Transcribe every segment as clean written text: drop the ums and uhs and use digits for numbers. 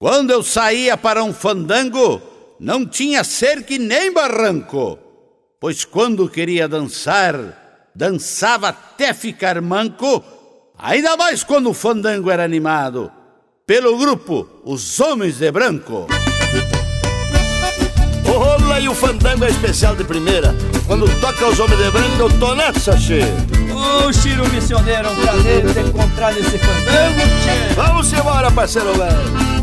Quando eu saía para um fandango, não tinha cerca e nem barranco, pois quando queria dançar, dançava até ficar manco, ainda mais quando o fandango era animado pelo grupo Os Homens de Branco. Olá, e o fandango é especial de primeira. Quando toca Os Homens de Branco, eu tô nessa, che. Ô, Chiro Missioneiro, é um prazer te encontrar nesse fandango, che. Vamos embora, parceiro velho.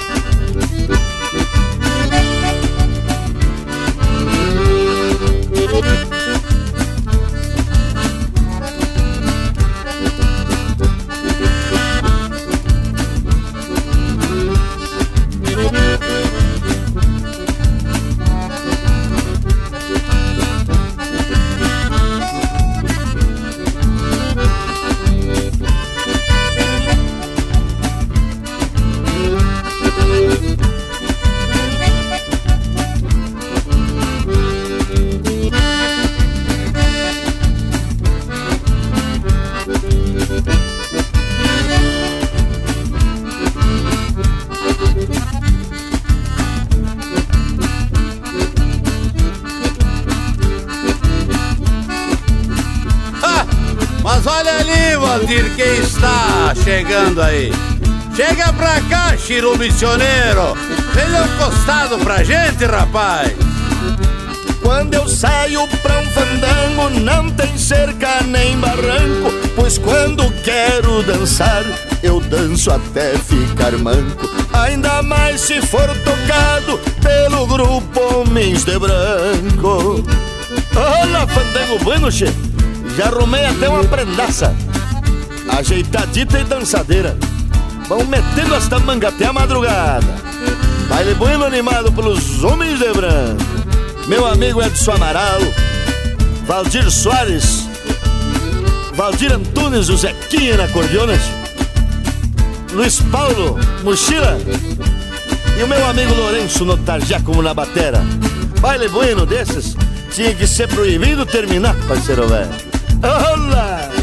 Mas olha ali, Valdir, quem está chegando aí. Chega pra cá, Chiro Missioneiro. Vem dar um costado pra gente, rapaz. Quando eu saio pra um fandango, não tem cerca nem barranco, pois quando quero dançar, eu danço até ficar manco, ainda mais se for tocado pelo grupo Homens de Branco. Olha, fandango bueno, che. Já arrumei até uma prendaça, ajeitadita e dançadeira. Vão metendo esta manga até a madrugada. Baile bueno animado pelos Homens de Branco. Meu amigo Edson Amaral, Valdir Soares, Valdir Antunes, o Zequinha na acordeona, Luiz Paulo, mochila, e o meu amigo Lourenço no tarjá como na batera. Baile bueno desses tinha que ser proibido terminar, parceiro velho. Olá!